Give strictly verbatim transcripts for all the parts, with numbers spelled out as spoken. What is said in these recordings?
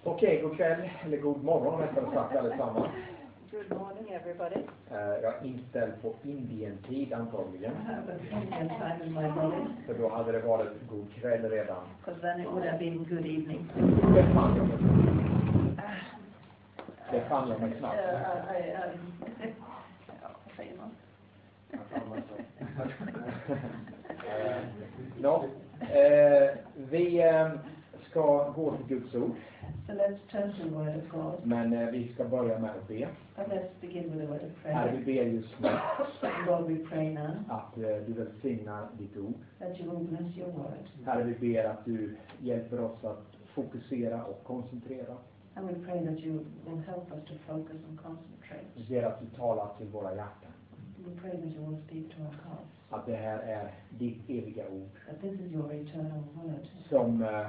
Okej, god kväll, eller god morgon rättare sagt allesammans. Good morning, everybody. Uh, jag är inställd på Indien-tid antagligen. I have a Indian time in my body. För då hade det varit god kväll redan. Because then it would have been good evening. Det fann jag mig. Det fann jag mig knappt. Uh, I, I, um, ja, säger man. uh, no. uh, vi uh, ska gå till Guds ord. So let's turn to the word of God. Men uh, vi ska börja med att be. But let's begin with the word of Herre, prayer. vi ber just nu Lord, we pray now att uh, du välsignar ditt ord. that you will bless your word. Herre, vi ber att du hjälper oss att fokusera och koncentrera. And we pray that you will help us to focus and concentrate. Vi ber att du talar till våra hjärtan. We pray that you will speak to our hearts. Att det här är ditt eviga ord. That this is your eternal word. Som uh,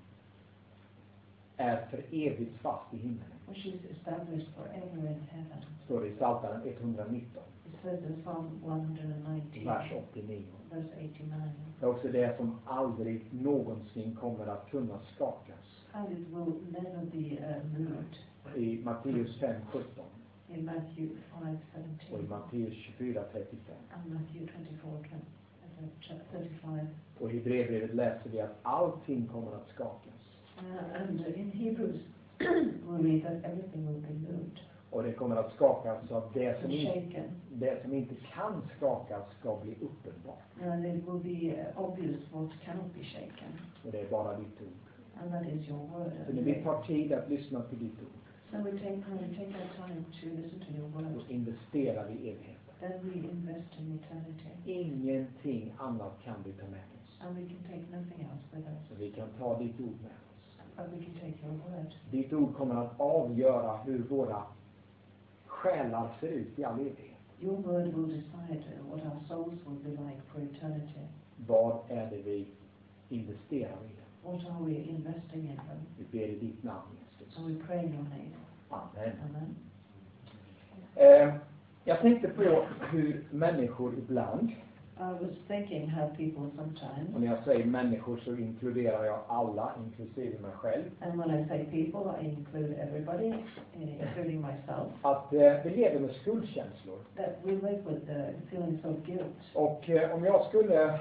är för evigt fast i himlen. Which is established forever in heaven. Står det i Psaltaren etthundranitton. It says in Psalm one nineteen, Vers åttionio. verse eighty-nine. Det är också det som aldrig någonsin kommer att kunna skakas. And it will never be uh, moved. I Matteus fem sjutton. In Matthew five Och i seventeen. Matteus tjugofyra trettiofem. And Matthew twenty-four thirty-five. Och i Hebreerbrevet läser vi att allting kommer att skakas. Uh, and in Hebrews we read that everything will be moved Och det kommer att skakas så att det som, and inte, shaken. det som inte kan skakas ska bli uppenbart. And it will be uh, obvious what cannot be shaken. Och det är bara ditt ord. And that is your word. Så när vi tar tid att lyssna till ditt ord, So we take, when we take our time to listen to your word, då investerar vi i evigheten. then we invest in eternity. Ingenting annat kan vi ta med oss. And we can take nothing else with us. Så vi kan ta ditt ord med oss. But we can take your word. Ditt ord kommer att avgöra hur våra själar ser ut i all evighet. Your word will decide uh, what our souls will be like for eternity. Vad är det vi investerar i? What are we investing in them? Vi ber i ditt namn, Jesus. And we pray in your name. Amen. Amen. Eh, jag tänkte på hur människor ibland, I was thinking how people sometimes, och när jag säger människor så inkluderar jag alla, inklusive mig själv, and when I say people, I include everybody, eh, including myself, att eh, vi lever med skuldkänslor. that we live with the feelings of guilt. Och eh, om jag skulle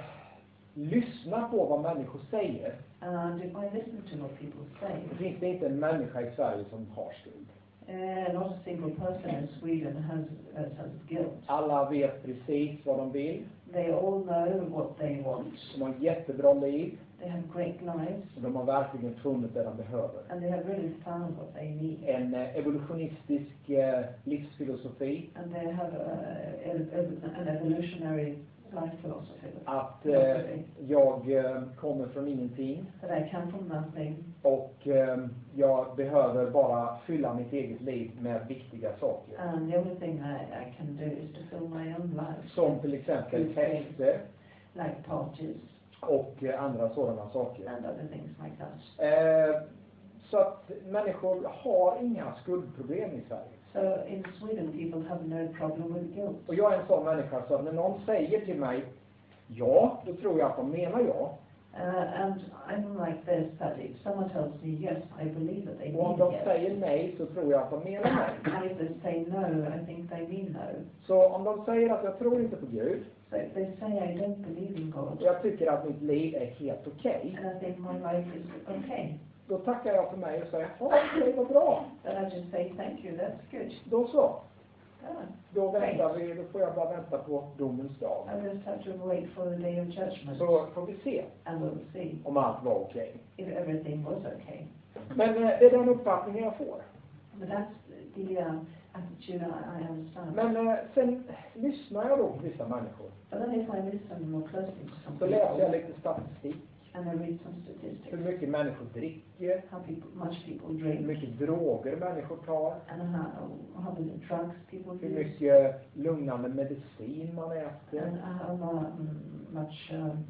lyssna på vad människor säger, And if I listen to what people say, så finns det inte en människa i Sverige som har skuld. uh, not a single person in Sweden has, uh, has guilt. Alla vet precis vad de vill. They all know what they want. De har ett jättebra liv. They have great lives, Och de har verkligen funnit det de behöver. and they have really found what they need. En eh, evolutionistisk eh, livsfilosofi. And they have a, a, an evolutionary life philosophy. Att eh, jag eh, kommer från ingenting. That I come from nothing, Och eh, jag behöver bara fylla mitt eget liv med viktiga saker. and the only thing I, I can do is to fill my own life, Som till exempel fester like parties och eh, andra sådana saker. and other things like that. Eh, så att människor har inga skuldproblem i Sverige. So in Sweden, people have no problem with guilt. Och jag är en sån människa så att när någon säger till mig ja, då tror jag att de menar ja. Uh, and I'm like this, that if someone tells me yes, I believe that they Och om mean de yes. säger nej så tror jag att de menar nej. And if they say no, I think they mean no. Så om de säger att jag tror inte på Gud, So if they say I don't believe in God, och jag tycker att mitt liv är helt okej, and I think my life is okay, då tackar jag för mig och säger ja, okej, vad bra. then I just say thank you, that's good. Då så. Yeah. Då väntar vi, då får jag bara vänta på domens dag. I just have to wait for the day of judgment, Så får vi se and we'll see om allt var okej. if everything was okay. Men eh, det är den uppfattningen jag får. But that's the uh, attitude I, I understand. Men eh, sen lyssnar jag då på vissa människor. But then if I listen more closely to some Så läser jag people, lite statistik. and I read some Hur statistics, mycket människor dricker. how people, much people Hur drink, mycket droger människor tar. and how, how many drugs people Hur use, mycket lugnande medicin man äter. and how mu- much um,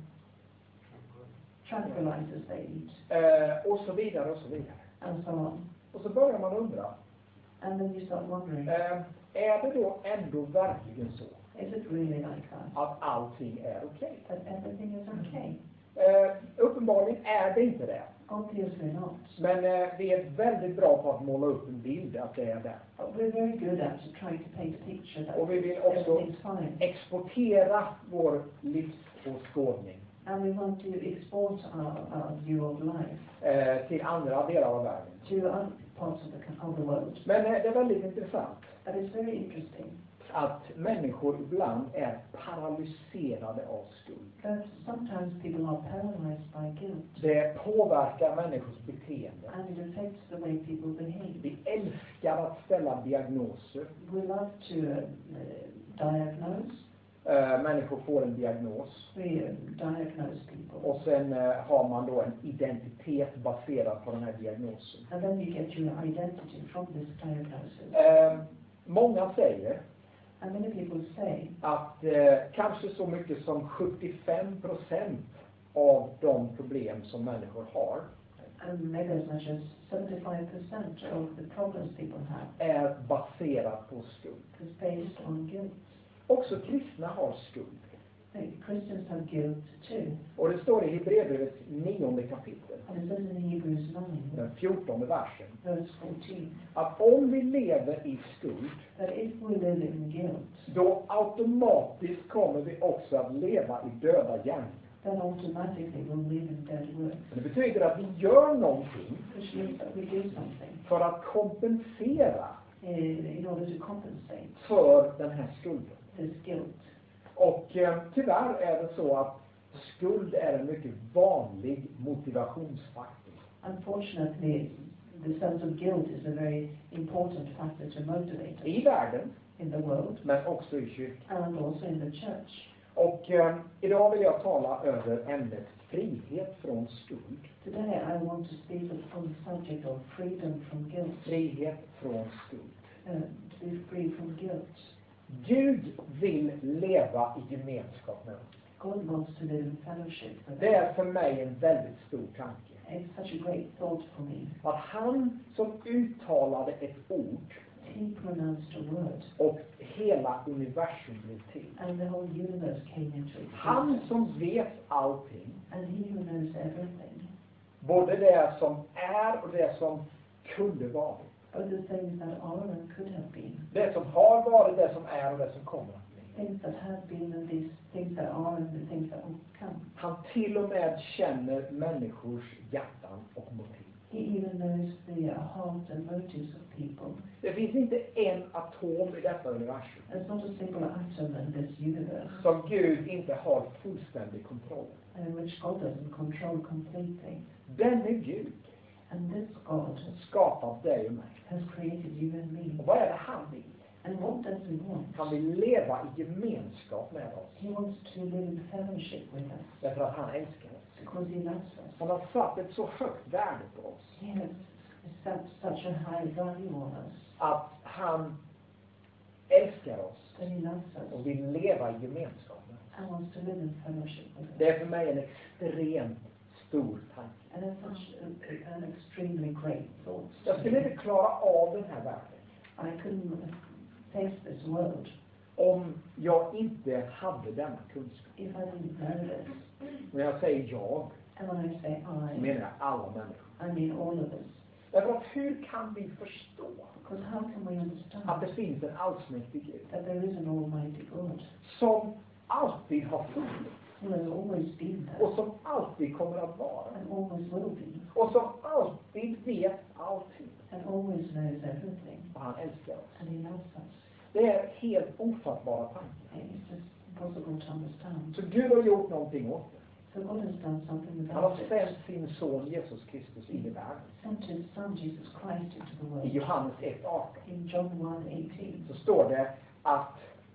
tranquilizers they eat, Eh, och så vidare och så vidare. and so on. Och så börjar man undra. And then you start wondering, Eh, är det då ändå verkligen så is it really like that? att allting är okej? That everything is okay? Eh, uppenbarligen är det inte det. Obviously not. Men eh, vi är väldigt bra på att måla upp en bild att det är där. But we're very good at trying to paint a picture that Och vi vill också everything's fine. exportera vår livsåskådning And we want to export our, our view of life eh, till andra delar av världen. to other parts of the, co- of the world. Men eh, det är väldigt intressant But it's very interesting att människor ibland är paralyserade av skuld. that sometimes people are paralyzed by guilt. Det påverkar människors beteende. And it affects the way people behave. Vi älskar att ställa diagnoser. We love to uh, diagnose. Eh, människor får en diagnos. We uh, diagnose people. Och sen eh, har man då en identitet baserad på den här diagnosen. And then you get your identity from this diagnosis. Eh, många säger And many people say att eh, kanske så mycket som sjuttiofem procent av de problem som människor har and maybe as much as seventy-five percent of the problems people have är baserat på skuld. is based on guilt. Också kristna har skuld. The Christians have guilt too. Och det står i Hebreerbrevets nionde kapitel, And it says in Hebrews nine, den fjortonde versen, verse fourteen, att om vi lever i skuld, that if we live in guilt, då automatiskt kommer vi också att leva i döda gärningar. then automatically we'll live in dead works. Det betyder att vi gör någonting Which means that we do something för att kompensera uh, in order to compensate för den här skulden. this guilt. Och eh, tyvärr är det så att skuld är en mycket vanlig motivationsfaktor. Unfortunately, the sense of guilt is a very important factor to motivate us I världen, in the world men också i kyrkan. and also in the church. Och eh, idag vill jag tala över ämnet frihet från skuld. Today I want to speak on the subject of freedom from guilt. Frihet från skuld. Uh, to be free from guilt. Gud vill leva i gemenskap med oss. God wants to live in fellowship with Det us. är för mig en väldigt stor tanke. It's such a great thought for me. Att han som uttalade ett ord He pronounced a word och hela universum blev till. and the whole universe came into Han existence. som vet allting, And he who knows everything, både det som är och det som kunde vara. both the things that are and could have been, Det som har varit, det som är och det som kommer att bli. things that have been and these things that are and the things that will come. Han till och med känner människors hjärtan och motiv. He even knows the uh, heart and motives of people. Det finns inte en atom i detta universum There's not a single atom in this universe som Gud inte har fullständig kontroll. in which God doesn't control completely. Denne Gud And this God har skapat dig och mig. has created you and me. Och vad är det han vill? And what does he want? Han vill leva i gemenskap med oss. He wants to live in fellowship with us Därför att han älskar oss. because he loves us. Han har satt ett så högt värde på oss. He has set such a high value on us Att han älskar oss that he loves us och vill leva i gemenskap med oss. and wants to live in fellowship with us. Det är för mig en extremt stor tanke. And it's such a, an extremely great thought. Jag skulle inte klara av den här världen I couldn't face this world om jag inte hade denna kunskap. if I didn't know this. När jag säger jag, And when I say så I, menar jag alla människor. I mean all of us. Därför att hur kan vi förstå Because how can we att understand det finns en allsmäktig Gud that there is an almighty God som alltid har funnits who has always been there och som alltid kommer att vara and always will be och som alltid vet allting. and always knows everything Och han älskar oss. and he loves us. Det är helt ofattbara tankar. It's just impossible to understand. Så Gud har gjort någonting åt det. So God has done something Han har about it. sänt sin son Jesus Kristus in i världen. Sent his son Jesus Christ into the I world. Johannes ett arton In John one eighteen, så står det att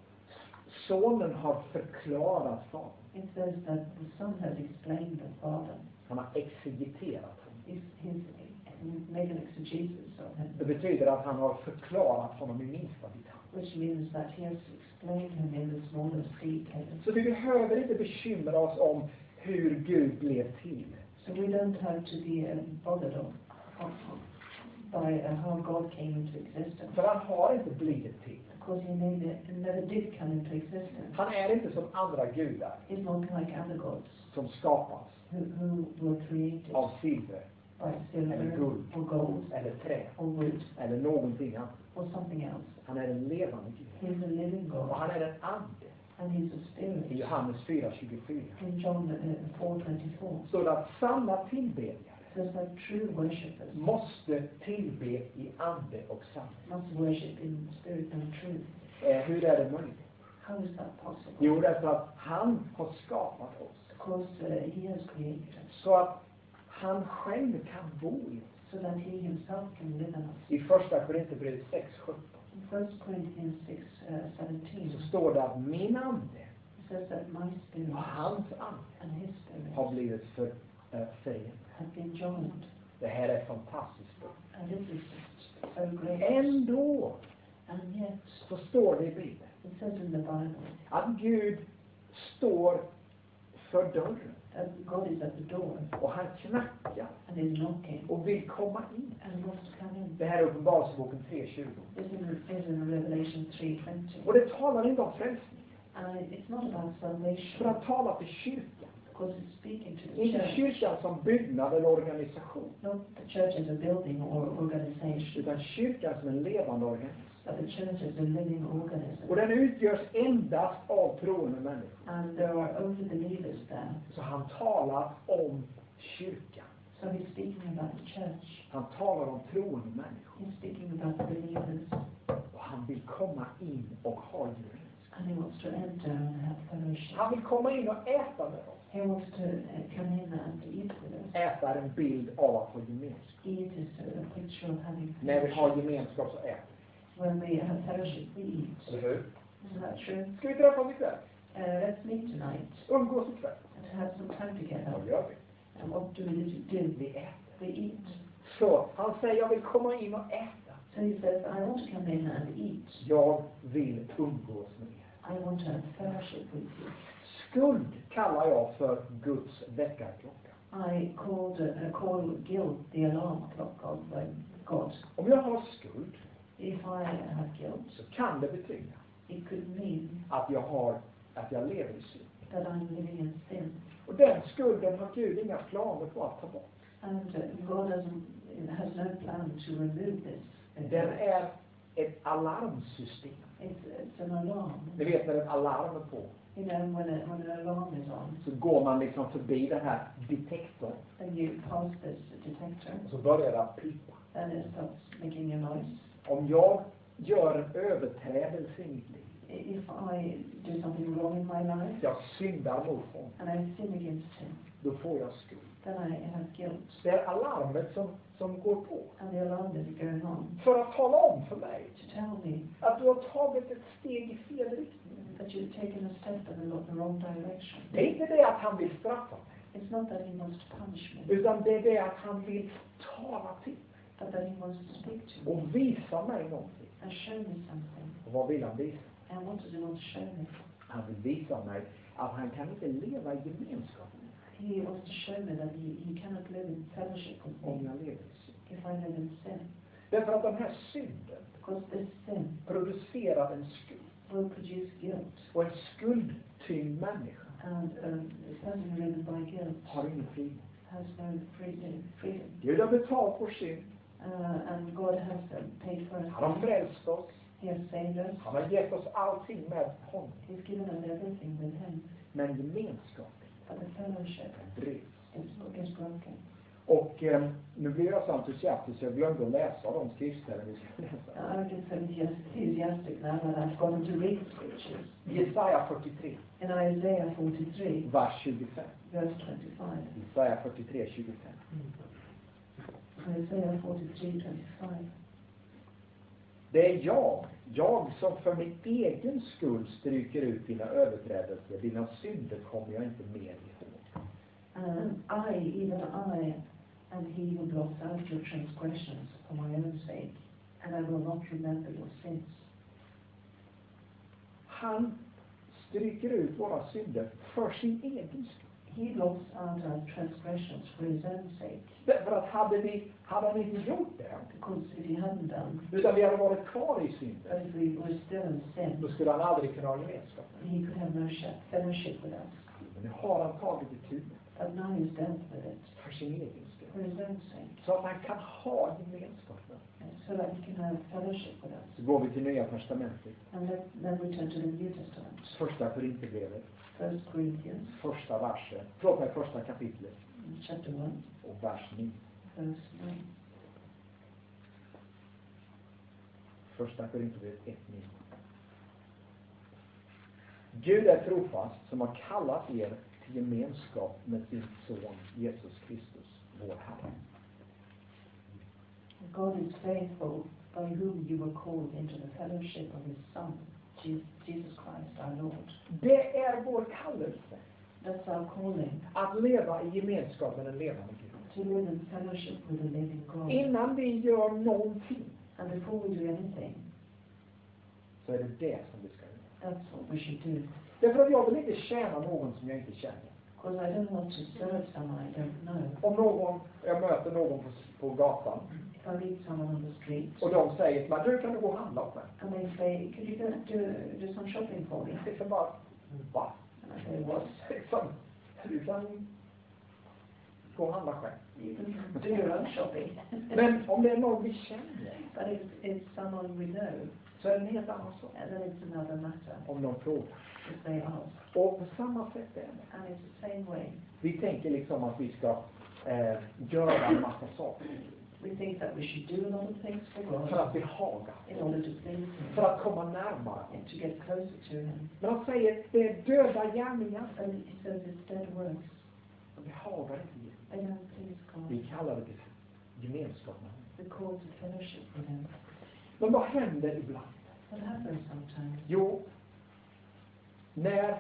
sonen har förklarat fadern. it says that the son has explained the Father. Han har exegeterat honom. He's, he's made an exegesis of him, Det betyder att han har förklarat honom i minsta detalj. which means that he has explained him in the smallest detail. Så vi behöver inte bekymra oss om hur Gud blev till. So we don't have to be uh, bothered of, of, by uh, how God came into existence. För han har inte blivit till. Because he never, he never did come into existence. Han är inte som andra gudar He's not like other gods som skapas who, who were created av silver by eller silver guld, or gold eller trä, or wood eller någonting annat. or something else. Han är en levande Gud. He's a living Och God, han är en ande. and He's a I spirit. Johannes fyra tjugofyra In John uh, four twenty-four, står det att sanna tillbedjare says that true worshippers måste tillbe i ande och sanning. must worship in spirit and truth. Eh, hur är det möjligt? How is that possible? Jo, därför att han har skapat oss. Because uh, He has created us, Så att han själv kan bo i oss. so that He Himself can live in us. I första Korinthierbrevet sex sjutton In First Corinthians six uh, seventeen, så står det att min ande it says that my spirit och hans ande and His spirit har blivit för, äh, förenade. have been joined. Det här är fantastiskt bra. And this is just so great. Ändå And yet, så står det i Bibeln it says in the Bible att Gud står för dörren that God is at the door och han knackar and is knocking och vill komma in. and wants to come in. Det här är Uppenbarelseboken tre tjugo. This is is in Revelation three twenty. Och det talar inte om frälsning. And it's not about För salvation, att tala till kyrkan. because it's speaking to the Inte church, kyrkan som byggnad eller organisation. not the church as a building or organization, Utan kyrkan som en levande organisation. but the church as a living organism. Och den utgörs endast av troende människor. And there are only believers there. Så han talar om kyrkan. So he's speaking about the church. Han talar om troende människor. He's speaking about believers. Och han vill komma in och ha gemenskap. And he wants to enter and have fellowship. Han vill komma in och äta med oss. He wants to uh, come in and eat with us. Äta är en bild av att ha gemenskap. Eat is a picture of having När vi har fellowship. gemenskap så äter When we have fellowship, we eat. vi. Eller hur? Isn't that true? Ska vi träffas ikväll? Uh, let's meet tonight Umgås ikväll? and have some time together. Vad gör vi? And what do we do? Vi äter. We eat. Så han säger, jag vill komma in och äta. So he says, I want to come in and eat. Jag vill umgås med er. I want to have fellowship with you. Skuld kallar jag för Guds väckarklocka. I called, uh, call guilt the alarm clock of uh, God. Om jag har skuld If I have guilt, så kan det betyda it could mean att jag har, att jag lever i synd. that I'm living in sin. Och den skulden har Gud inga planer på att ta bort. And uh, God doesn't, has no plan to remove this. uh, Den guilt. är ett alarmsystem. It's, it's an alarm. Ni vet när ett alarm är på You know, when, a, when an alarm is on, så går man liksom förbi den här detektorn then you pass this detector, och så börjar det att pipa. and it starts making a noise. Om jag gör en överträdelse i mitt liv, If I do something wrong in my life, jag syndar mot honom, and I sin against him, då får jag skuld. then I have guilt. Det är alarmet som, som går på. And the alarm that is going on För att tala om för mig to tell me att du har tagit ett steg i fel riktning. that you've taken a step in the lo- the wrong direction. Det är inte det att han vill straffa mig. It's not that he wants to punish me, Utan det är det att han vill tala till mig. but that he wants to speak to me Och visa mig någonting. and show me something. Och vad vill han visa? And what does he want to show me? Han vill visa mig att han kan inte leva i gemenskap He wants to show me that he, he cannot live in fellowship with om me jag lever i synd. if I live in sin. Därför att den här synden Because this sin producerar en skuld. will produce guilt. Och en skuldtyngd människa And um, a person ridden by guilt har ingen frihet. has no freedom. freedom. Gud har betalt vår synd. Uh, and God has um, paid for Han har us. frälst oss. He has saved us. Han har gett oss allting med honom. He's given us everything with him. Men gemenskapen, But the fellowship den bryts. is, is broken. Och eh, nu blir jag så entusiastisk så jag glömde att läsa de skriftställen vi ska läsa. I get so enthusiastic now that I've gotten to read the scriptures. Jesaja fyrtiotre, In Isaiah forty-three, vers tjugofem. verse twenty-five. Jesaja fyrtiotre, tjugofem. Isaiah forty-three, twenty-five. Det är jag, jag som för min egen skull stryker ut dina överträdelser. Dina synder kommer jag inte mer ihåg. Um, I, even I, am he who blots out your transgressions for my own sake, and I will not remember your sins. Han stryker ut våra synder för sin egen skull. He blots out our transgressions for his own sake. Därför att hade vi, hade han inte gjort det, Because if he hadn't done, utan vi hade varit kvar i synden, but if we were still in sin, då skulle han aldrig kunna ha gemenskap. he could have no sh- fellowship with us. Men nu har han tagit itu med But now he's dealt with it för sin egen skull. for his own sake, Så att han kan ha gemenskap med. and so that he can have fellowship with us. Så går vi till Nya Testamentet. And then, then we turn to the New Testament. Första Korinthierbrevet. First Corinthians, Första versen. Förlåt mig, första kapitlet. chapter one, Och vers nio. verse nine. Första Korinthierbrevet ett nio. Gud är trofast som har kallat er till gemenskap med sin son Jesus Kristus, vår Herre. God is faithful, by whom you were called into the fellowship of his Son, Je- Jesus Christ our Lord. Det är vår kallelse That's our calling, att leva i gemenskap med den levande Gud. to live in fellowship with the living God. Innan vi gör någonting And before we do anything, så är det det som vi ska göra. that's what we should do. Därför att jag vill inte tjäna någon som jag inte känner. Because I don't want to serve someone I don't know. Om någon, jag möter någon på, på gatan If I meet someone on the street, och de säger till mig, du kan du gå och handla åt mig? and they say, could you go do, do some shopping for me? Det är bara, va? And I say, what? Liksom, du kan gå och handla själv. You can do your own shopping. Men om det är någon vi känner But if it's someone we know, så är det en helt annan sak. and then it's another matter. Om någon frågar. If they ask. Och på samma sätt är det. And it's the same way. Vi tänker liksom att vi ska eh, göra en massa saker. We think that we should do a lot of things for God För att behaga. in order to please Him, För att komma närmare. and to get closer to Him. Men han säger, det är döda gärningar. And He says it's dead works. De behagar inte Gud. They don't please God. Vi kallar det till gemenskap med honom. We call to fellowship with Him. Men vad händer ibland? What happens sometimes Jo, när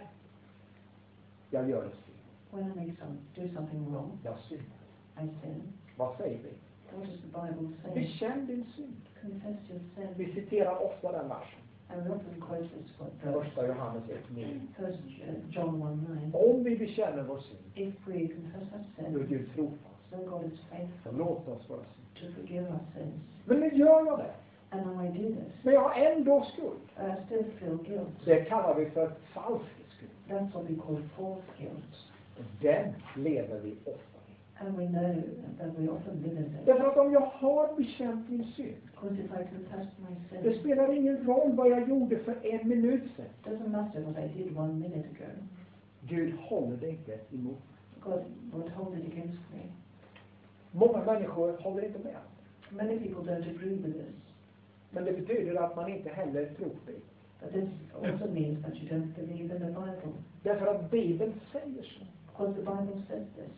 jag gör det fel. when I make some, do something wrong, Jag syndar. I sin. Vad säger vi? What does the Bible say? Bekänn din synd. Confess your sin. Vi citerar ofta den versen. And we often quote this verse. Första Johannes ett nio. First John one nine. Om vi bekänner vår synd, If we confess our då är sin, Gud trofast. then God is faithful Förlåt oss våra synd. to forgive our sins. Men nu gör jag det. And now I do this, Men jag har ändå skuld. I still feel guilt. Det kallar vi för falsk skuld. That's what we call false guilt. Och den lever vi ofta i. And we know that we often live in it. Därför att om jag har bekänt min synd, Because if I confess my det sin, spelar ingen roll vad jag gjorde för en minut sedan. it doesn't matter what I did one minute ago. Gud håller det inte emot. God won't hold it against me. Många människor håller inte med. Many people don't agree with this. Men det betyder att man inte heller tror på det. But this also means that you don't believe in the Bible. Därför att Bibeln säger så. Because the Bible says this.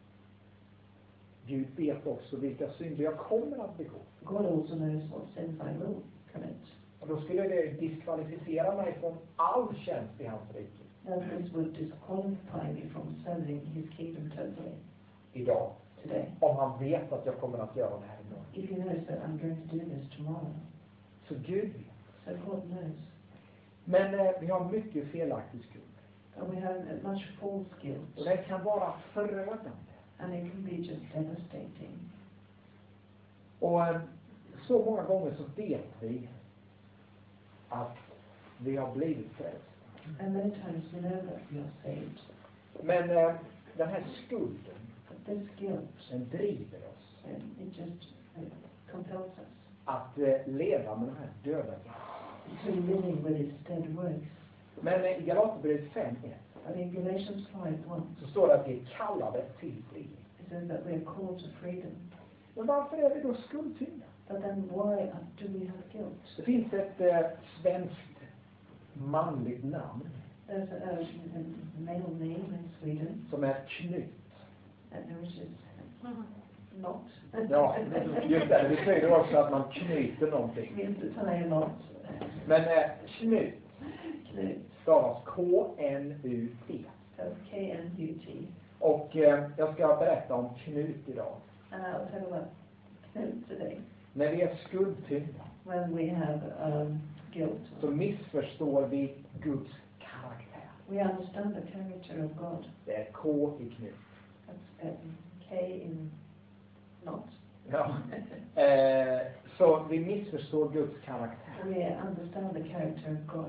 Gud vet också vilka synder jag kommer att begå. God also knows what sins I will commit. Och då skulle det diskvalificera mig från all tjänst i hans rike. That this would disqualify me from serving His kingdom totally Idag. today. Om han vet att jag kommer att göra det här imorgon. If He knows that I'm going to do this tomorrow. Så Gud vet. So God knows. Men eh, vi har mycket felaktig skuld. And we have much false guilt. Och det kan vara förödande. And it can be just devastating. Och eh, så många gånger så vet vi att vi har blivit frälsta. And many times we know that we are saved. Men eh, den här skulden, But this guilt, den driver oss uh, it just uh, compels us att eh, leva med de här döda gärningarna. to living with His dead works. Men eh, i Galaterbrevet fem ett But in Galatians five one, så står det att vi är kallade till frihet. it says that we are called to freedom. Men varför är vi då skuldtyngda? But then why do we have guilt? Det finns ett eh, svenskt manligt namn There's a, a, a male name in Sweden, som är Knut. and which is not. Ja, just det. Det betyder också att man knyter någonting. Means to tie a knot. Men eh, Knut Knut. stavas K N U T. So K N U T. Och eh, jag ska berätta om Knut idag. And I'll tell you about Knut today. När vi är skuldtyngda When we have um, guilt, så missförstår vi Guds karaktär. we understand the character of God. Det är K i Knut. That's um, K in not. Ja. Eh, så vi missförstår Guds karaktär. We understand the character of God.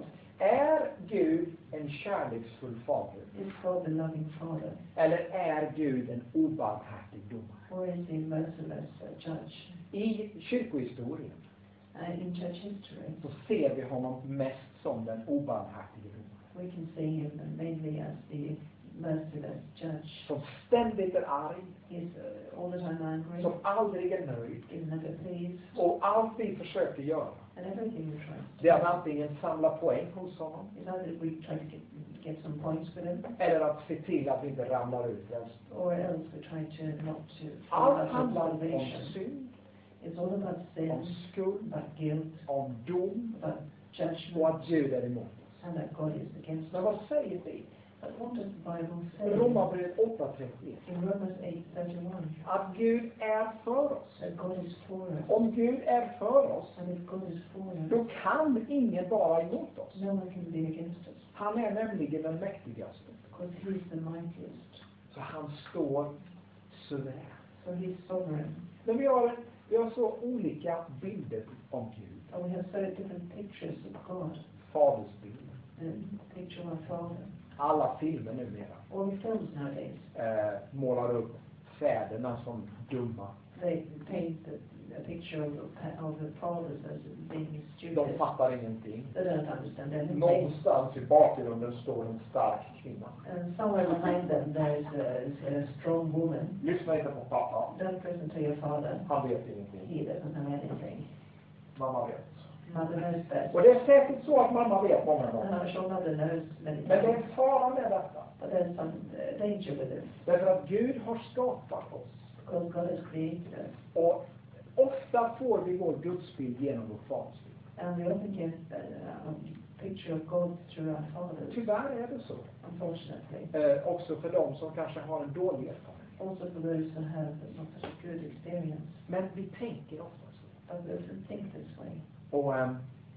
Är Gud en kärleksfull fader? Is God a loving Father? Eller är Gud en obarmhärtig domare? Or is he a merciless uh, judge? I kyrkohistorien Uh, in church history, så ser vi honom mest som den obarmhärtige domaren. we can see him mainly as the merciless judge. Som ständigt är arg, He's uh, all the time angry, som aldrig är nöjd. is never pleased, Och allt vi försöker göra, and everything we try. det är att antingen samla poäng hos honom, It's either we try to get, get some points with him, eller att se till att vi inte ramlar ut frälst. or else we try to not to Allt fall out of handlar om salvation. synd, It's all about om sin, skuld, about guilt, om dom about och judgment, att Gud är emot oss. and that God is against us. Men vad säger vi? But what does the Bible say Romarbrevet åtta trettioett. in Romans eight thirty-one? Att Gud är för oss. That God is for us. Om Gud är för oss, And if God is for us, då kan ingen vara emot oss. no one can be against us, Han är nämligen den mäktigaste. because He is the mightiest. Så han står suverän. So He's sovereign. Men vi har, vi har så olika bilder om Gud. And we have so different pictures of God. Fadersbild. The picture of our Father. Alla filmer numera All the films nowadays, eh, målar upp fäderna som dumma. they paint the, a picture of the, pa- of the fathers as being De stupid. fattar ingenting. They don't understand anything. Någonstans i bakgrunden står en stark kvinna. And somewhere behind them there is a, a strong woman. Lyssna inte på pappa. Don't listen to your father. Han vet ingenting. He doesn't know anything. Mamma vet. Mother knows best. Och det är säkert så att mamma vet många And gånger. I'm sure mother knows many Men det är things. en fara med detta. But there's some uh, danger with it. Därför att Gud har skapat oss. Because God has created us. Och ofta får vi vår gudsbild genom vår fadersbild. And we often get uh, a picture of God through our fathers. Tyvärr är det så. Unfortunately. Eh, också för de som kanske har en dålig erfarenhet. Also for those who have not such a good experience. Men vi tänker ofta så. But we often think this way. Och ehm,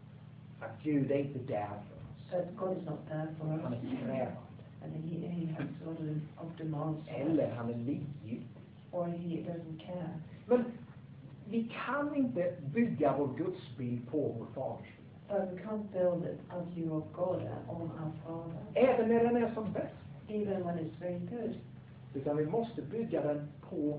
att Gud är inte där för oss. That God is not there for Han us. är krävande. And he, he has sort of, of demands. Eller han är likgiltig. Or he doesn't care. Men vi kan inte bygga vår gudsbild på vår fadersbild. But we can't build it as view of God on our Father. Även när den är som bäst. Even when it's very good. Utan vi måste bygga den på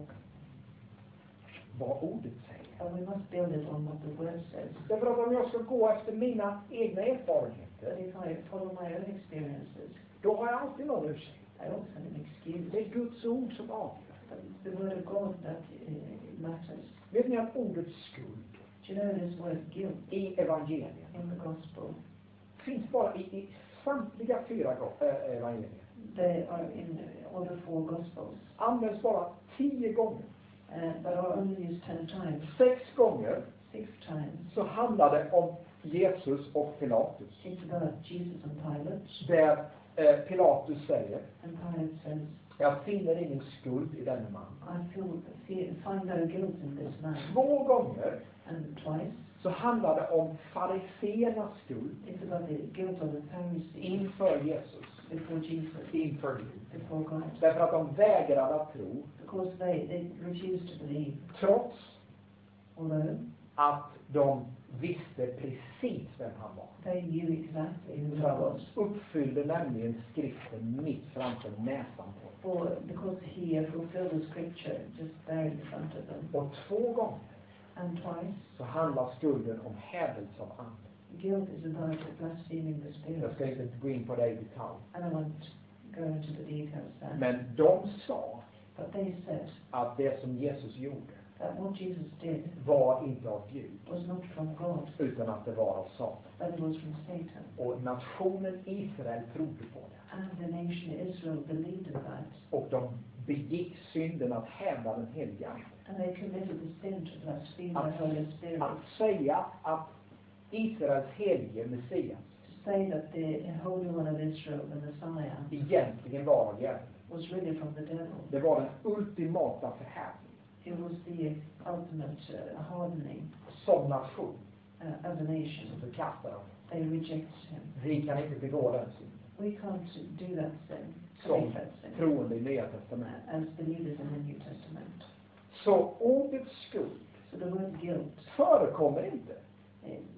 vad ordet säger. But we must build it on what the Word says. Därför att om jag ska gå efter mina egna But erfarenheter, if I follow my own experiences, då har jag alltid någon ursäkt. I also have an excuse. Det är Guds ord som avgör. But it's the Word of God that uh, matters. Vet ni att ordet skuld Do you know this word guilt i evangelien in the Gospel? finns bara i, i samtliga fyra go- äh, evangelier. They are in uh, all the four Gospels. Används bara tio gånger. Uh, but are only used ten times. Sex gånger Six times. så handlar det om Jesus och Pilatus. It's about Jesus and Pilate. Där eh, Pilatus säger, And Pilate says, jag finner ingen skuld i denne man. I feel, feel, find no guilt in this man. Två gånger And twice, så handlar det om fariséernas skuld it's about the guilt of the Pharisees inför Jesus, before Jesus, inför Gud. before God. Därför att de vägrade att tro, Because they, they refused to believe, trots although att de visste precis vem han var. they knew exactly who För he han was. uppfyllde nämligen skriften mitt framför näsan på dem. For, because he uh, fulfilled the scripture just there in front of them. Och två gånger And twice, så handlar skulden om hädelse av anden. guilt is about blaspheming the Spirit. Jag ska inte gå in på det i detalj. And I won't go into the details there. Men de sa But they said att det som Jesus gjorde that what Jesus did var inte av Gud, was not from God, utan att det var av Satan. but it was from Satan. Och nationen Israel trodde på det. And the nation Israel believed in that. Och de begick synden att hävda den heliga ande. And they committed the sin to blaspheme the Holy Spirit. Att säga att Israels helige Messias To say that the Holy One of Israel, the Messiah, egentligen var av djävulen. was really from the devil. Det var den ultimata förhävningen It was the ultimate uh, hardening som nation. uh, as a nation. Så förkastar de. They rejected him. Vi kan inte begå den synden. We can't do that sin, Som commit that sin, troende i Nya Testamentet. as believers in the New Testament. Så ordets skuld So the word guilt förekommer inte is, is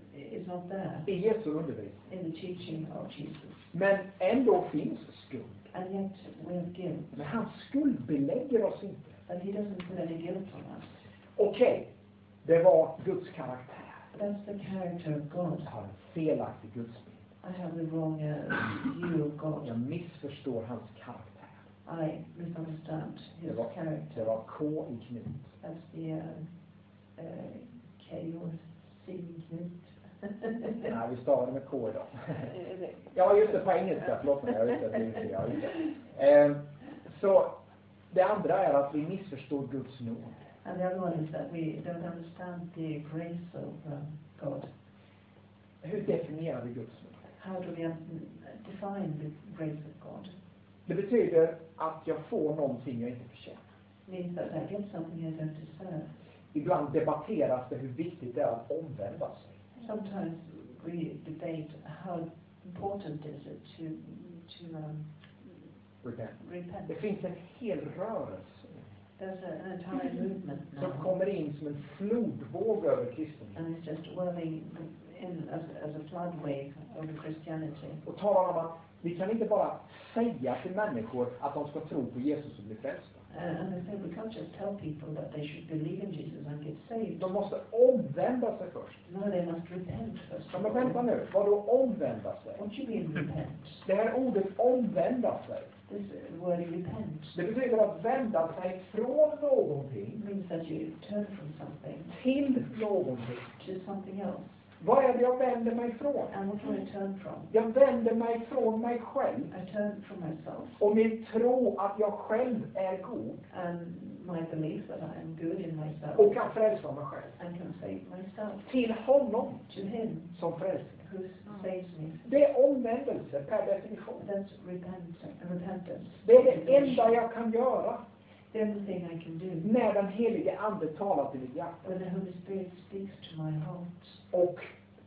not there i Jesu undervisning. in the teaching of Jesus. Men ändå finns skuld. And yet we have guilt. Men han skuldbelägger oss inte. But he doesn't put any guilt on us. Okej, det var Guds karaktär. That's the character of God. Jag har en felaktig gudsbild. I have the wrong uh, view of God. Jag missförstår hans karaktär. I misunderstand his Det var, character. det var K i Knut. That's the uh, uh, K or C Knut. Nej, vi stavar med K idag. Ja, just det, på engelska. Förlåt mig, jag är ute. Det är jag ute. Eh, så det andra är att vi missförstår Guds nåd. And the other one is that we don't understand the grace of um, God. Hur definierar vi Guds nåd? How do we um, define the grace of God? Det betyder att jag får någonting jag inte förtjänar. It means that I get something I don't deserve. Ibland debatteras det hur viktigt det är att omvända sig. Sometimes we debate how important is it to to um, Repent. repent. Det finns en hel rörelse There's a, an entire movement som now, kommer in som en flodvåg över kristendomen. and it's just welling in as, as a flood wave over Christianity. Och talar om att vi kan inte bara säga till människor att de ska tro på Jesus och bli frälsta. Uh, and they say we can't just tell people that they should believe in Jesus and get saved. De måste omvända sig först. No, they must repent first. Ja, men vänta nu, vad då omvända sig? What do you mean repent? Det här ordet omvända sig, This word repent det betyder att vända sig från någonting means that you turn from something till någonting. to something else. Vad är det jag vänder mig från? And what do I turn from? Jag vänder mig från mig själv I turn from myself och min tro att jag själv är god and my belief that I am good in myself och kan frälsa mig själv. and can save myself Till honom to Him som frälsar. who saves me. Det är omvändelse per definition. That's repent, repentance. Det är det enda jag kan göra The only thing I can do när den helige Ande talar till mitt hjärta. when the Holy Spirit speaks to my heart Och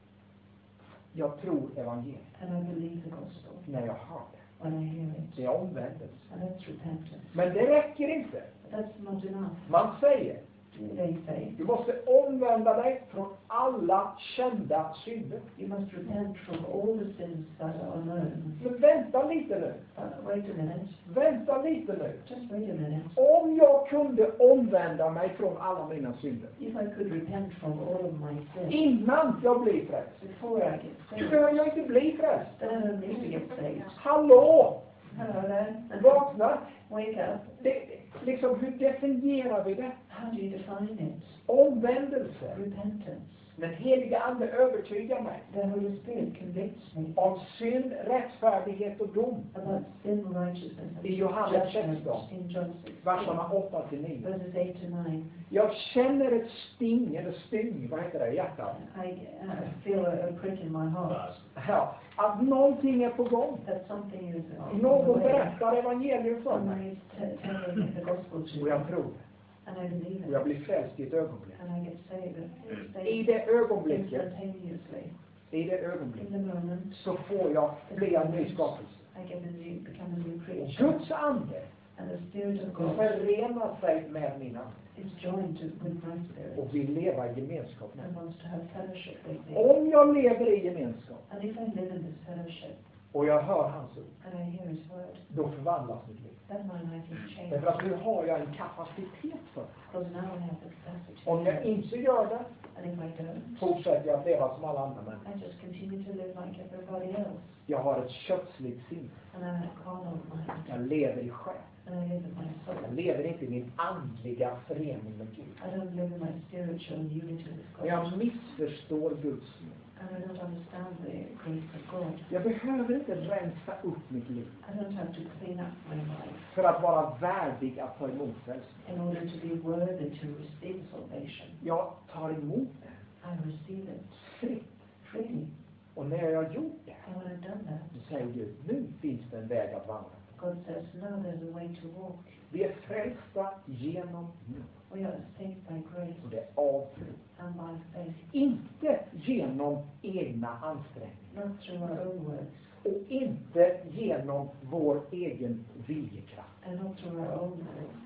jag tror evangeliet and I believe the gospel när jag hör det. when I hear it. Det är omvändelse. And that's repentance. Men det räcker inte. But that's not enough. Man säger, They say du måste omvända dig från alla kända synder. you must repent from all the sins that are known. Men vänta lite nu. Uh, wait a minute. Vänta lite nu. Just wait a minute. Om jag kunde omvända mig från alla mina synder If I could repent from all of my sins innan jag blir frälst, before I get så saved, behöver jag inte bli frälst. then I don't need to get saved. Hallå! Hello there. Vakna! Wake up. Det, liksom, hur definierar vi det? How do you define it? Omvändelse. Repentance. Men heliga Ande övertygar mig The Holy Spirit convicts me om synd, rättfärdighet och dom. about sin, righteousness, and I Johannes judgment sexton, in John sixteen, verserna åtta till nio. verses eight to nine. Jag känner ett sting, eller styng, vad heter det, i hjärtat. I uh, feel a, a prick in my heart Ja, att någonting är på gång. that something is on the Någon way. berättar evangelium för Someone mig. is t- telling the gospel to Och me, jag tror det. and I believe Och jag it, blir frälst i ett ögonblick. and I get saved, saved I det ögonblicket, instantaneously. i det In ögonblicket, the moment, så får jag bli en ny skapelse. I get a new, become a new Och creature, Guds ande and the Spirit of God förenar sig med min ande is joined to, with my spirit och vill leva i gemenskap med and mig. wants to have fellowship with me. Om jag lever i gemenskap And if I live in this fellowship och jag hör hans ord, and I hear His word, då förvandlas mitt liv. then my life is changed. Därför att nu har jag en kapacitet för det. Because now I have the capacity. Om jag inte gör det, And if I don't, fortsätter jag att leva som alla andra människor. I just continue to live like everybody else. Jag har ett kötsligt sinne. And I have a carnal mind. Jag lever i själ. And I live in my soul. Jag lever inte i min andliga förening med Gud. I don't live in my spiritual unity with Och jag God. missförstår Guds nåd. And I don't understand the grace of God. Jag behöver inte rensa upp mitt liv I don't have to clean up my life för att vara värdig att ta emot frälsning. in order to be worthy to receive salvation. Jag tar emot det I receive it fritt. freely. Och när jag har gjort det, And when I've done that, då säger Gud, nu finns det en väg att vandra. God says, now there's a way to walk. Vi är frälsta genom nåd. We are saved by grace Och det är av tro. and by faith, Inte genom egna ansträngningar. not through our own works Och inte genom vår egen viljekraft. and not through our own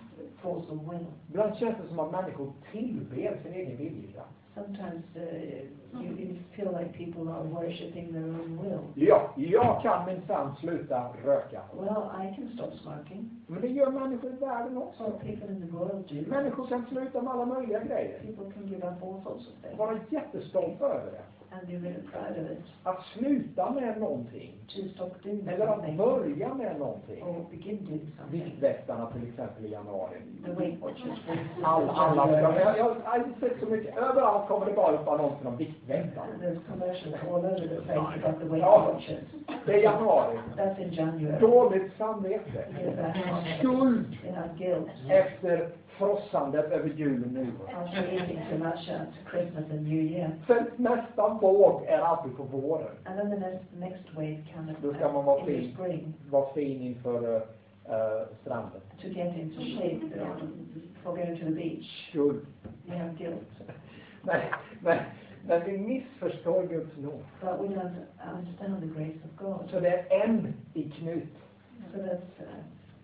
force of will. Ibland känns det som att människor tillber sin egen vilja. Sometimes uh, you, you feel like people are worshipping their own will. Ja, jag kan minsann sluta röka. Well, I can stop smoking. Men det gör människor i världen också. Well, people in the world do. Människor kan sluta med alla möjliga grejer. People can give up all sorts of things. Vara jättestolt över det. And be really proud of it. Att sluta med någonting. To stop doing Eller att something. börja med någonting. Or begin doing something. Viktväktarna till exempel i januari. The Weight Watchers. Alla, alla, jag, jag, jag har sett så mycket. Överallt kommer det bara upp annonser om viktväktarna. There's commercials all over the place about the Weight Ja, Watchers. det är januari. That's in January. Dåligt samvete. Skuld. You have guilt. Efter frossandet över julen nu. After eating too much at Christmas and New Year. Sen nästa våg är alltid på våren. And then the next, next wave comes Då ska man vara in the fin, spring. vara fin inför uh, stranden. To get into shape for going to the beach. Skuld. You have guilt. Nej, men, men vi missförstår Guds nåd. But we don't understand the grace of God. Så det är en i knut. So that's... Uh,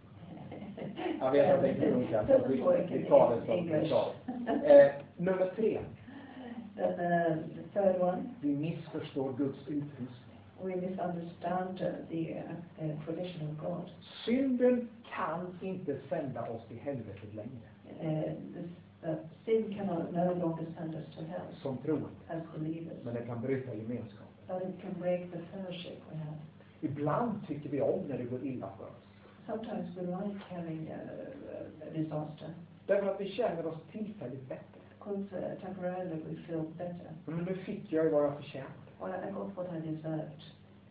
Jag vet att det inte funkar, så vi, vi tar det som vi tar. Eh, nummer tre. Then uh, the third one. Vi missförstår Guds utrustning. We misunderstand uh, the uh, uh, provision of God. Synden kan inte sända oss till helvetet längre. Uh, this, uh, sin cannot no longer send us to hell. Som troende. As believers. Men det kan bryta gemenskapen. But it can break the fellowship we have. Ibland tycker vi om när det går illa för oss. Sometimes we like having a, a, a disaster. Därför att vi känner oss tillfälligt bättre. Because uh, temporarily we feel better. Men nu fick jag ju vad jag förtjänade. Well, I got what I deserved.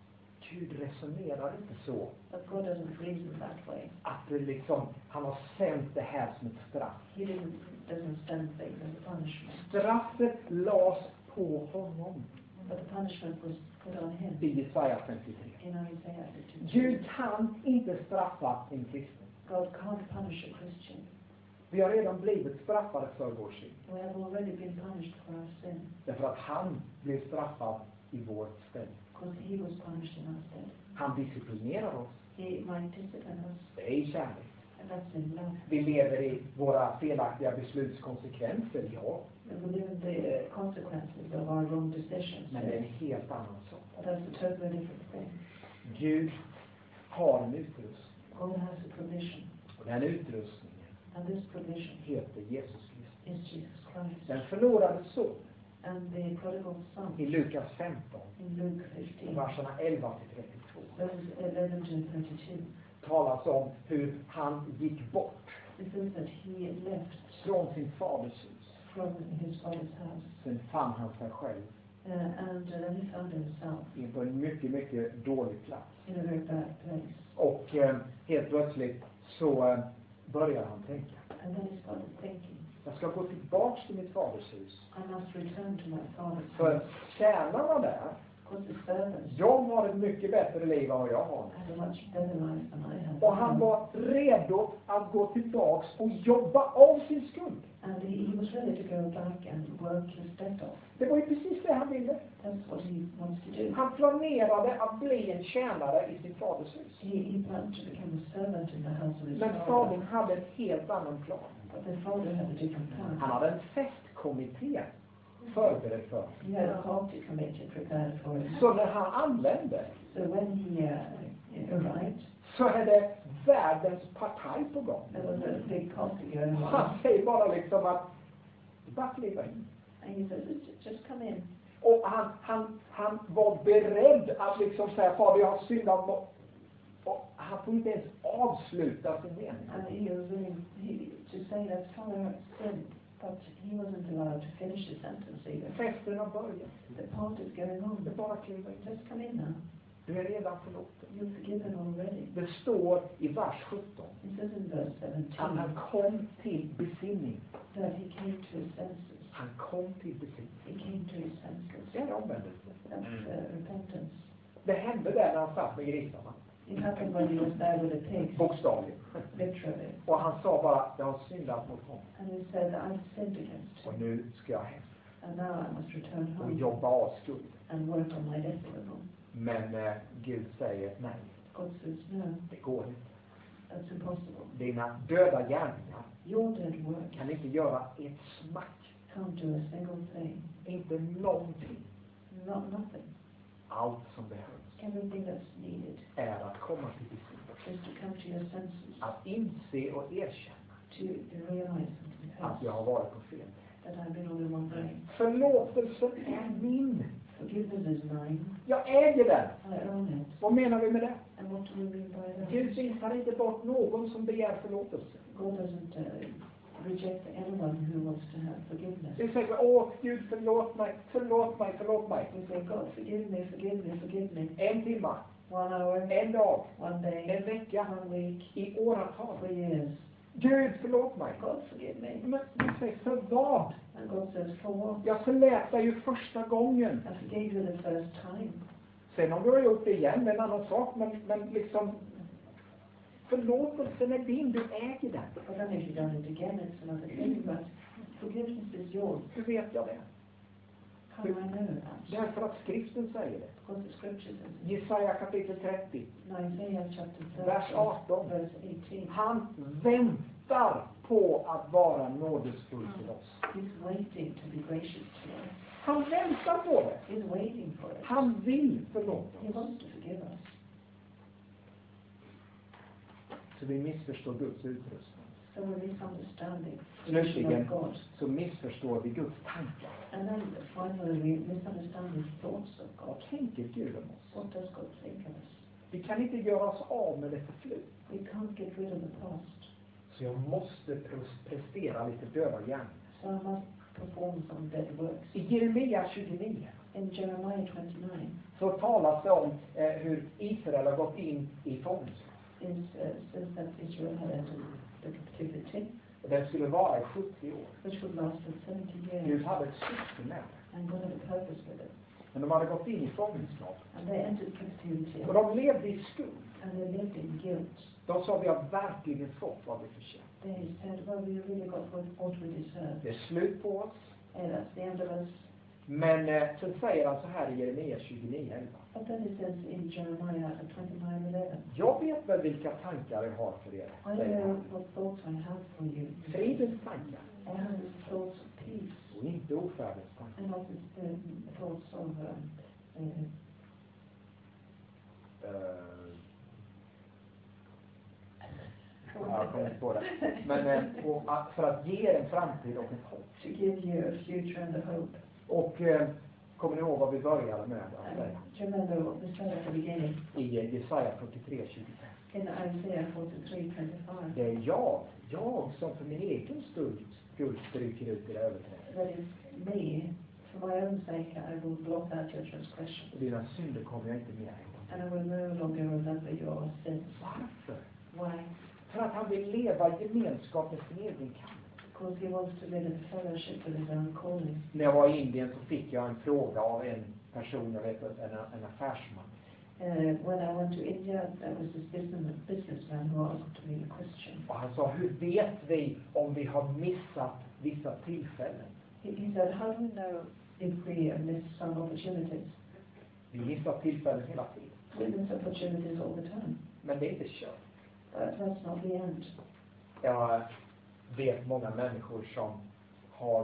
Gud resonerar inte så. But God doesn't reason that way. Att det liksom, han har sänt det här som ett straff. He didn't, doesn't send things as a punishment. Straffet lades på honom. But the punishment was put on him. I Jesaja femtiotre. In Isaiah fifty-three. Gud kan inte straffa en kristen. God can't punish a Christian. Vi har redan blivit straffade för vår synd. We have already been punished for our sin. Därför att han blev straffad i vår ställe. Because he was punished in our stead. Han disciplinerar oss. He might discipline us. Det är i kärlek. And that's in love. Vi lever i våra felaktiga besluts konsekvenser, ja. We live in the consequences of our wrong decisions. Men det är en helt annan sak. But that's a totally different thing. Gud har en utrustning. God has a provision. Och den utrustningen And this provision heter Jesus Kristus. is Jesus Christ. Den förlorade son And the prodigal son i Lukas femton, in Luke fifteen, verserna elva till trettiotvå, verses eleven to thirty-two, talas om hur han gick bort it says that he left från sin faders hus. from his father's house. Sen fann han sig själv Uh, and uh, then he found himself in på en mycket, mycket dålig plats. in a very bad place. Och eh, helt plötsligt så eh, börjar han tänka. And then he started thinking, Jag ska gå tillbaks till mitt faders hus. I must return to my father's För house. tjänarna där, Because the servants de har ett mycket bättre liv än vad jag har. had a much better life than I had. Och han var redo att gå tillbaks och jobba av sin skuld. And he, he was ready to go back and work his debt off. Det var ju precis det han ville. That's what he wants to do. Han planerade att bli en tjänare i sin faders hus. He, he planned to become a servant in the house of his Men father. fadern hade en helt annan plan. But the father had a different plan. Han hade en festkommitté förberedd för. He had a party committee prepared for him. Så när han anlände So when he uh, arrived, så är det världens partaj på gång. there was a big party going on. Han säger bara liksom att bara kliva in. And he said, just, just come in. Och han, han, han var beredd att liksom säga, fader jag har syndat. Och, och han får inte ens avsluta sin mening. And he was willing he, to say that father had sinned. But he wasn't allowed to finish the sentence either. Festen har börjat. The party's going on. Det är bara att kliva in. Just come in now. Du är redan förlåten. You're forgiven already. Det står i vers sjutton It says in verse att seventeen han kom till besinning. that he came to his senses. Han kom till besinning. He came to his senses. Det är omvändelse. That's uh, repentance. Det hände där när han satt med grisarna. It happened when he was there with the pigs, Bokstavligen. literally. Och han sa bara, jag har syndat mot honom. And he said, I've sinned against Och him. nu ska jag hem And now I must return och home jobba av skuld. and work on my debt with him. Men eh, Gud säger nej, God says, no, det går inte. That's impossible. Dina döda gärningar Your dead work kan inte göra ett smack. can't do a single thing. Inte någonting. Not nothing. Allt som behövs Everything that's needed är att komma till besinning. is to come to your senses, Att inse och erkänna to realize and att jag confess har varit på fel. that I've been on the wrong way. Förlåtelsen är min. Forgiveness is mine. Jag äger den. I own it. Vad menar vi med det? And what do we mean by that? Gud visar inte bort någon som begär förlåtelse. God doesn't uh, reject anyone who wants to have forgiveness. Vi säger, åh Gud förlåt mig, förlåt mig, förlåt mig. We say, God, forgive me, forgive me, forgive me. En timma, One hour, en dag, one day, en vecka, one week, i åratal. for years. Gud förlåt mig. God, forgive me. Men vi säger, för vad? And God says, for what? Jag förlät dig ju första gången. I forgave you the first time. Sen om du har gjort det igen, det är en annan sak, men, men liksom, förlåtelsen är din, du äger den. But then if you've done it again, it's another thing. But forgiveness is yours. Hur vet jag det? How do I know that? Därför att skriften säger det. Because the scripture says it. Jesaja kapitel trettio, In Isaiah chapter vers thirty, arton. verse eighteen. Han väntar på att vara nådesfull till oss. He's waiting to be gracious to us. Han väntar på det. He's waiting for it. Han vill förlåta He oss. wants to forgive us. Så vi missförstår Guds utrustning. So we're misunderstanding the Slutligen mission of God. så missförstår vi Guds tankar. And then finally we misunderstand the thoughts of God. Vad tänker Gud om oss? What does God think of us? Vi kan inte göra oss av med det förflutna. We can't get rid of the past. Så jag måste pres- prestera lite döda gärningar. So I must perform some dead works. I Jeremia tjugonio In Jeremiah twenty-nine, så talas det om eh, hur Israel har gått in i fångenskap. since, uh, since that Israel had entered the captivity, Den skulle vara i sjuttio år. which would last for seventy Gud years, hade ett syfte med det. and God had a purpose with it. Men de hade gått in i fångenskap. And they entered captivity, Och de levde i skuld. and they lived in guilt. De sa, vi har verkligen fått vad vi förtjänar. They said, well, we really got what, what we deserve. Det är slut på oss. And that's the end of us. Men eh, sen säger han så här i Jeremia tjugonio elva. But then it says in Jeremiah twenty-nine eleven, Jag vet väl vilka tankar jag har för er, I säger know han. what thoughts I have for you. Fridens tankar I have thoughts of peace, och inte ofärdens tankar. and not the um, thoughts of um, uh, Uh, ja, jag kommer inte på det. Men eh, och att, för att ge er en framtid och ett hopp. to give you a future and a hope. Och eh, kommer ni ihåg vad vi började med att And säga? do you remember what we said at the beginning I eh, Jesaja fyrtiotre tjugofem. in Isaiah forty-three twenty-five? Det är jag, jag som för min egen skull, skull stryker ut era överträdelser. That is me, for my own sake, I will blot out your transgressions, Och dina synder kommer jag inte mer ihåg. and I will no longer remember your sins. Varför? Why? För att han vill leva i gemenskap med sin egen kamp. Because he wants to live in fellowship with his own calling. När jag var i Indien så fick jag en fråga av en person, jag vet en, en affärsman. Uh, when I went to India, there was this business, businessman who asked me a question. Och han sa, hur vet vi om vi har missat vissa tillfällen? He, he said, how do we know if we have missed some opportunities? Vi missar tillfällen hela tiden. We miss opportunities all the time. Men det är inte kört. But that's not the end. Jag vet många människor som har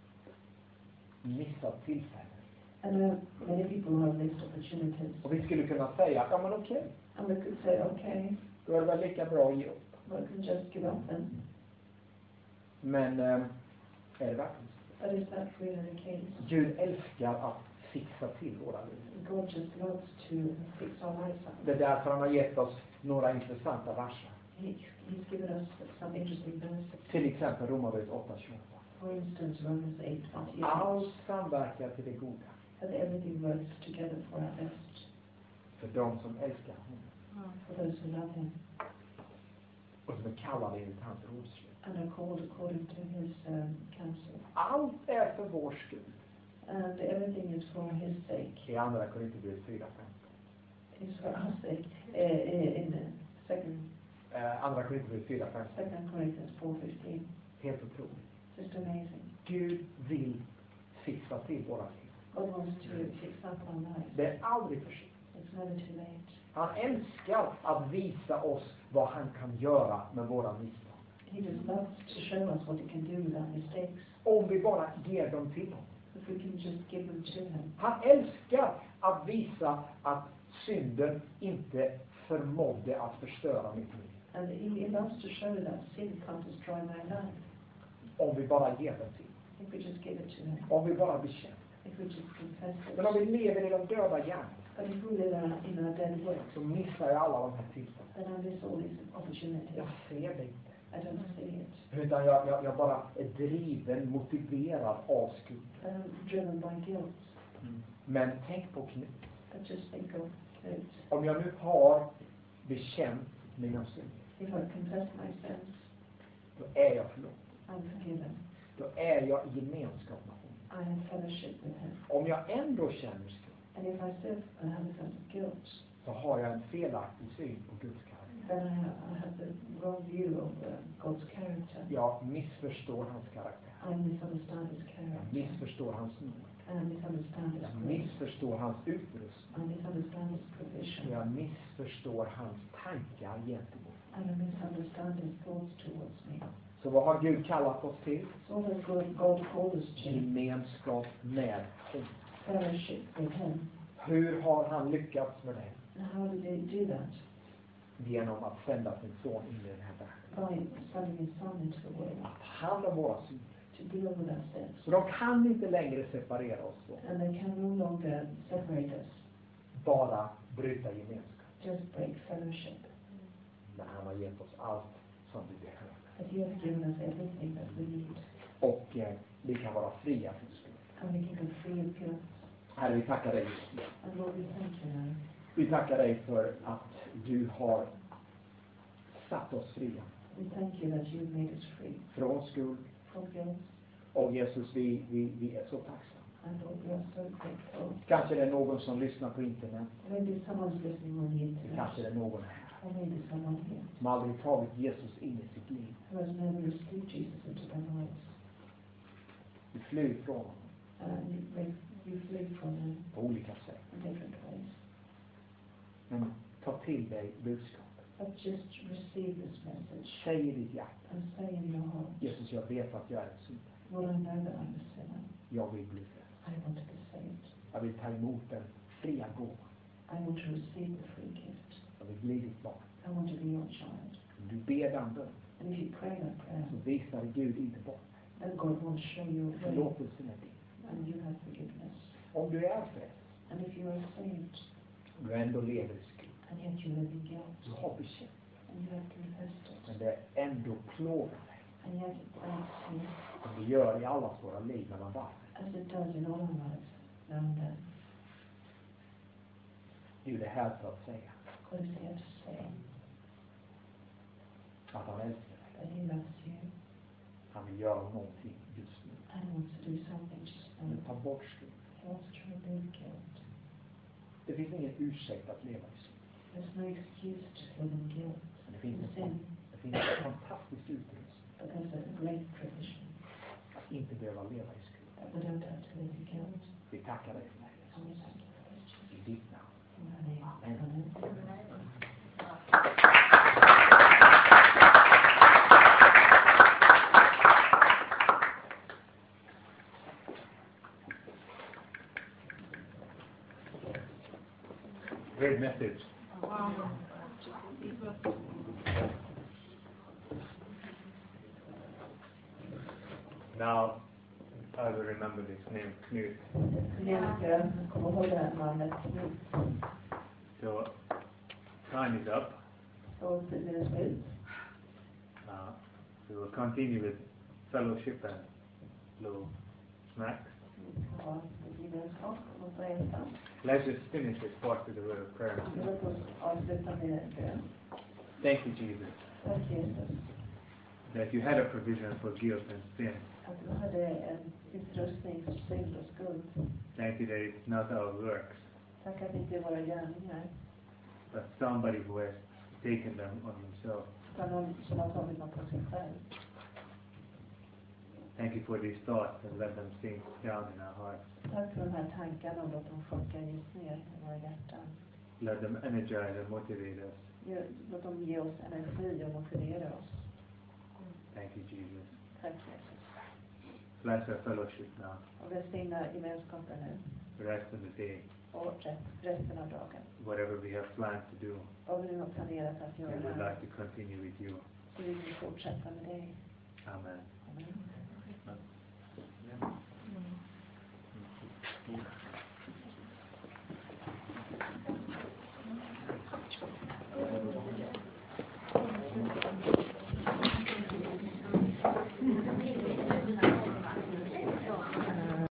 missat tillfällen. And I know many people who have missed opportunities. Och vi skulle kunna säga, ja men okej, And we could say, okay, då är det väl lika bra att ge upp. we can just give up then. Men eh, är det verkligen så? But is that really the case? Gud älskar att fixa till våra liv. God just loves to fix our lives up. Det är därför han har gett oss några intressanta verser. He, he's given us some interesting verses. Till exempel Romarbrevet åtta tjugoåtta. For instance, Romans eight twenty-eight. Allt samverkar till det goda. That everything works together for our best. För de som älskar honom. For those who love him Och som är kallade enligt hans rådslut. and are called according to his um, counsel. Allt är för vår skull. And everything is for his sake. I andra Korinthierbrevet fyra femton. Is for our sake. Uh, in the second, Eh, andra Korinthierbrevet fyra femton. second Corinthians four fifteen. Helt otroligt. Just amazing. Gud vill fixa till våra liv. God wants to fix up our lives. Det är aldrig för sent. It's never too late. Han älskar att visa oss vad han kan göra med våra misstag. He just loves to show us what he can do with our mistakes. Om vi bara ger dem till honom. If we can just give them to him. Han älskar att visa att synden inte förmådde att förstöra mitt liv. And he loves to show that sin can't destroy my life. Om vi bara ger dem till. If we just give it to him. Om vi bara bekänner. If we just confess it. Men om vi lever i de döda gärningarna. But if we live in a dead world. Så missar jag alla de här tillfällena. Then I miss all these opportunities. Jag ser det inte. I don't see it. Utan jag, jag, jag bara är driven, motiverad av skuld. I'm driven by guilt. Mm. Men tänk på Knut. But just think of it. Om jag nu har bekänt mina synder. If I confess my sins. Då är jag förlåten. I'm forgiven. Då är jag i gemenskap med honom. I have fellowship with him. Om jag ändå känner skuld. And if I still have a sense of guilt. Så har jag en felaktig syn på Guds karaktär. Then I have, I have the wrong view of uh, God's character. Jag missförstår hans karaktär. I misunderstand his Jag character. missförstår hans nåd. I misunderstand his Jag grace. missförstår hans utrustning. I misunderstand his provision. Jag missförstår hans tankar gentemot. And I misunderstand his thoughts towards me. Så vad har Gud kallat oss till? So what has God, God called us to? Gemenskap med honom. Fellowship with him. Hur har han lyckats med det? And how did he do that? Genom att sända sin son in i den här världen. By sending his son into the world. Att han har våra synder. To deal with our sins. Så de kan inte längre separera oss så. And they can no longer separate us. Bara bryta gemenskap. Just break fellowship. Men han har gett oss allt som vi behöver. But he has given us everything that we need. Och eh, vi kan vara fria från skuld. And we can go free of guilt. Herre, vi tackar dig just nu. And Lord, we thank you now. Vi tackar dig för att du har satt oss fria. We thank you that you made us free Från skuld. from guilt. Och Jesus, vi, vi, vi är så tacksamma. And Lord, we are so grateful. Kanske det är någon som lyssnar på internet. Maybe someone's listening on the internet. Kanske det är någon här. Or maybe someone here Som aldrig tagit Jesus in i sitt liv. who has never received Jesus into their lives. Du flyr från honom And you, break, you flee from him på olika sätt. in different ways. Men ta till dig budskapet. But just receive this message Säg i ditt hjärta. and say in your heart, Jesus, jag vet att jag är en syndare. Lord, I know that I'm a sinner. Jag vill bli frälst. I want to be saved. Jag vill ta emot den fria gåvan. I want to receive the free gift. Jag vill bli ditt barn. I want to be your child. Om du ber den bön And if you pray that prayer, så visar Gud inte bort dig. then God will show you a way Förlåtelsen är din. and you have forgiveness. Om du är frälst And if you are saved och du ändå lever i skuld. and yet you live in guilt Du har bekänt. and you have confessed it Men det ändå plågar dig. and yet it breaks you Som det gör i allas våra liv mellan varven. as it does in all our lives now and then. Gud är här för att säga God is here to say att han älskar dig. that he loves you Han vill göra någonting just nu. and wants to do something just Han now. vill ta bort skuld. He wants to remove guilt. Det finns ingen ursäkt att leva i skuld. There's no excuse to live in guilt Men det finns and en, sin, det finns en fantastisk utrustning but there's a great provision att inte behöva leva i skuld. that we don't have to live in guilt. Vi tackar dig för det. And we thank you for it. I ditt namn. In your name. Amen. Amen. Great message. Now, I will remember this name, Knut. Jag kommer ihåg det här namnet. So, time is up. Så tiden är slut. Uh, we will continue with fellowship and little snacks. Vi ska ha gemenskap och så ensam. Let's just finish this part with a word of prayer. Låt oss avsluta med en bön. Thank you, Jesus, Tack Jesus. that you had a provision for guilt and sin. Att du hade en utrustning för synd och skuld. Thank you that it's not our works, Tack att det inte är våra gärningar. but somebody who has taken them on himself. Utan någon som har tagit dem på sig själv. Thank you for these thoughts and let them sink down in our hearts. Tack för de här tankarna och låt dem sjunka djupt ner i våra hjärtan. Let them energize and motivate us. Låt dem ge oss energi och motivera oss. Thank you, Jesus. Tack Jesus. Bless our fellowship now. Och välsigna gemenskapen nu. The rest of the day. Och resten av dagen. Whatever we have planned to do. Vad vi nu har planerat att göra. We would like to continue with you. Så vi vill fortsätta med dig. Amen. Amen. Amen.